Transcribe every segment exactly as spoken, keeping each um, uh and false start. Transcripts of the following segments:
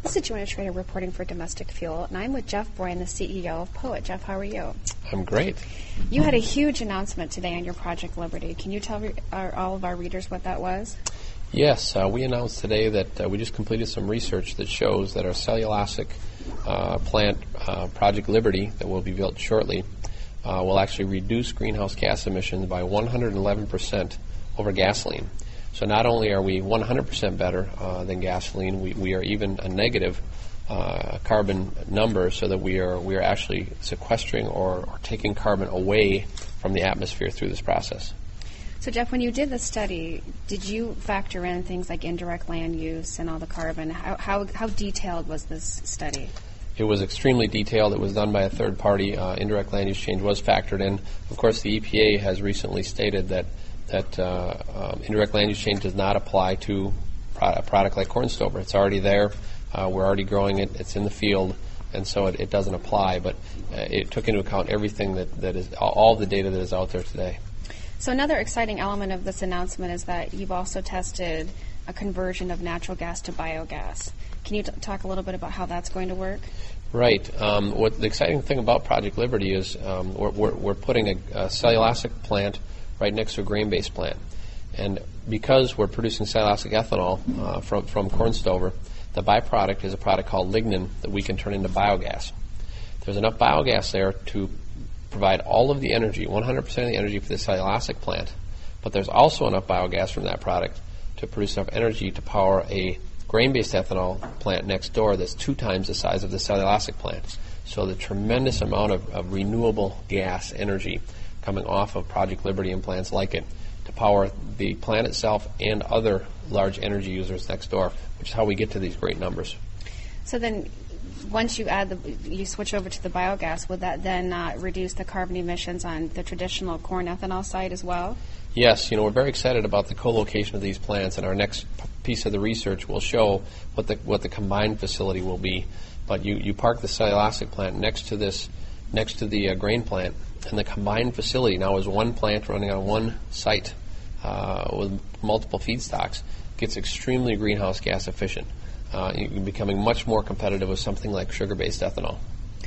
This is Joanna Schrader reporting for Domestic Fuel, and I'm with Jeff Boyan, the C E O of POET. Jeff, how are you? I'm great. You had a huge announcement today on your Project Liberty. Can you tell re- our, all of our readers what that was? Yes, uh, we announced today that uh, we just completed some research that shows that our cellulosic uh, plant, uh, Project Liberty, that will be built shortly, uh, will actually reduce greenhouse gas emissions by one hundred eleven percent over gasoline. So not only are we one hundred percent better uh, than gasoline, we, we are even a negative uh, carbon number, so that we are we are actually sequestering or, or taking carbon away from the atmosphere through this process. So, Jeff, when you did the study, did you factor in things like indirect land use and all the carbon? How how, how detailed was this study? It was extremely detailed. It was done by a third party. Uh, indirect land use change was factored in. Of course, the E P A has recently stated that that uh, um, indirect land use change does not apply to pro- a product like corn stover. It's already there. Uh, we're already growing it. It's in the field, and so it, it doesn't apply. But uh, it took into account everything that, that is all the data that is out there today. So another exciting element of this announcement is that you've also tested a conversion of natural gas to biogas. Can you t- talk a little bit about how that's going to work? Right. Um, what the exciting thing about Project Liberty is um, we're, we're, we're putting a, a cellulosic plant right next to a grain-based plant. And because we're producing cellulosic ethanol uh, from, from corn stover, the byproduct is a product called lignin that we can turn into biogas. There's enough biogas there to provide all of the energy, one hundred percent of the energy for the cellulosic plant, but there's also enough biogas from that product to produce enough energy to power a grain-based ethanol plant next door that's two times the size of the cellulosic plant. So the tremendous amount of, of renewable gas energy coming off of Project Liberty and plants like it to power the plant itself and other large energy users next door, which is how we get to these great numbers. So then, once you add the, you switch over to the biogas, would that then uh, reduce the carbon emissions on the traditional corn ethanol side as well? Yes, you know, we're very excited about the co-location of these plants, and our next p- piece of the research will show what the what the combined facility will be. But you, you park the cellulosic plant next to this, next to the uh, grain plant, and the combined facility now is one plant running on one site uh, with multiple feedstocks. Gets extremely greenhouse gas efficient. Uh, you're becoming much more competitive with something like sugar-based ethanol.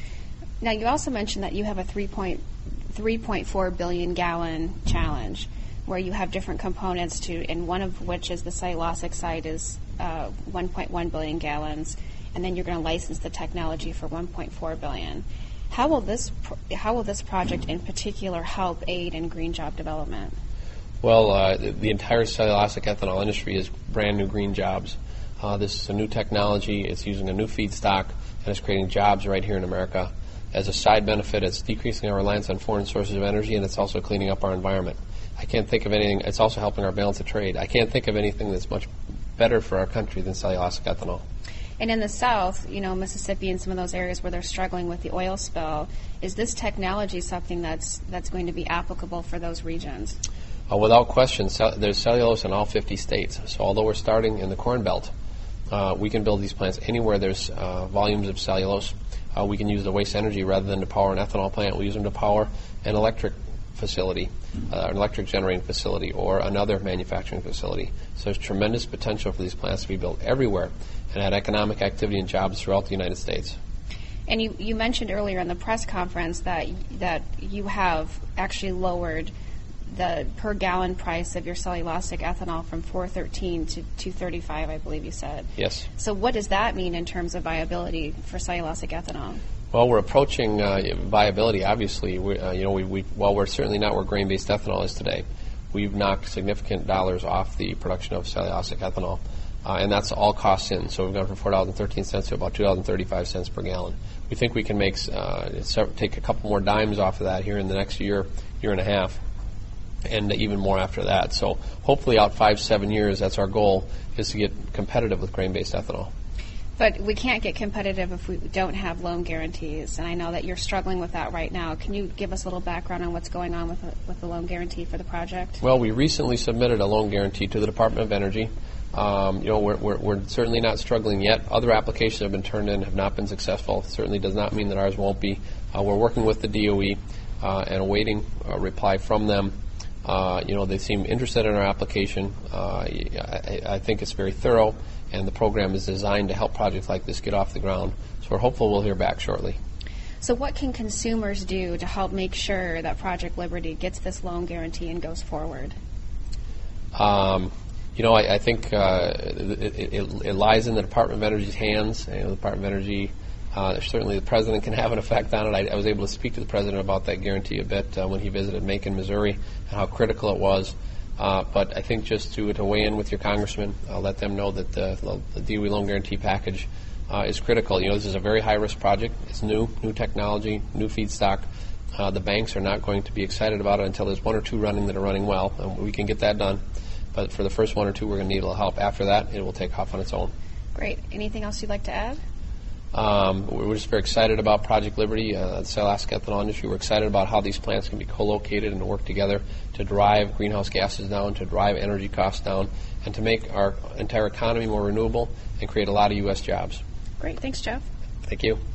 Now, you also mentioned that you have a three point four billion gallon challenge where you have different components to, and one of which is the cellulosic side is uh, one point one billion gallons, and then you're going to license the technology for one point four billion. How will this pro- how will this project in particular help aid in green job development? Well, uh, the, the entire cellulosic ethanol industry is brand new green jobs. Uh, this is a new technology. It's using a new feedstock, and it's creating jobs right here in America. As a side benefit, it's decreasing our reliance on foreign sources of energy, and it's also cleaning up our environment. I can't think of anything. It's also helping our balance of trade. I can't think of anything that's much better for our country than cellulosic ethanol. And in the South, you know, Mississippi and some of those areas where they're struggling with the oil spill, is this technology something that's that's going to be applicable for those regions? Uh, without question, cell- there's cellulose in all fifty states. So although we're starting in the Corn Belt, uh, we can build these plants anywhere there's uh, volumes of cellulose. Uh, we can use the waste energy rather than to power an ethanol plant. We use them to power an electric facility, uh, an electric generating facility, or another manufacturing facility. So there's tremendous potential for these plants to be built everywhere and add economic activity and jobs throughout the United States. And you, you mentioned earlier in the press conference that that you have actually lowered the per gallon price of your cellulosic ethanol from four thirteen to two thirty-five, I believe you said. Yes. So what does that mean in terms of viability for cellulosic ethanol? Well, we're approaching uh, viability. Obviously, we, uh, you know, we, we while we're certainly not where grain-based ethanol is today, we've knocked significant dollars off the production of cellulosic ethanol, uh, and that's all costs in. So we've gone from four dollars and thirteen cents to about two dollars and thirty-five cents per gallon. We think we can make uh, take a couple more dimes off of that here in the next year, year and a half, and even more after that. So hopefully out five, seven years, that's our goal, is to get competitive with grain-based ethanol. But we can't get competitive if we don't have loan guarantees, and I know that you're struggling with that right now. Can you give us a little background on what's going on with the, with the loan guarantee for the project? Well, we recently submitted a loan guarantee to the Department of Energy. Um, you know, we're, we're, we're certainly not struggling yet. Other applications have been turned in, have not been successful. It certainly does not mean that ours won't be. Uh, we're working with the D O E uh, and awaiting a reply from them. Uh, you know, they seem interested in our application. Uh, I, I think it's very thorough. and the program is designed to help projects like this get off the ground. So we're hopeful we'll hear back shortly. So what can consumers do to help make sure that Project Liberty gets this loan guarantee and goes forward? Um, you know, I, I think uh, it, it, it lies in the Department of Energy's hands. You know, the Department of Energy, uh, certainly the President can have an effect on it. I, I was able to speak to the President about that guarantee a bit uh, when he visited Macon, Missouri, and how critical it was. Uh, but I think just to, to weigh in with your congressman, uh, let them know that the, the D O E loan guarantee package uh, is critical. You know, this is a very high-risk project. It's new, new technology, new feedstock. Uh, the banks are not going to be excited about it until there's one or two running that are running well, and we can get that done. But for the first one or two, we're going to need a little help. After that, it will take off on its own. Great. Anything else you'd like to add? Um, we're just very excited about Project Liberty, uh, the siloxane ethanol industry. We're excited about how these plants can be co-located and work together to drive greenhouse gases down, to drive energy costs down, and to make our entire economy more renewable and create a lot of U S jobs. Great. Thanks, Jeff. Thank you.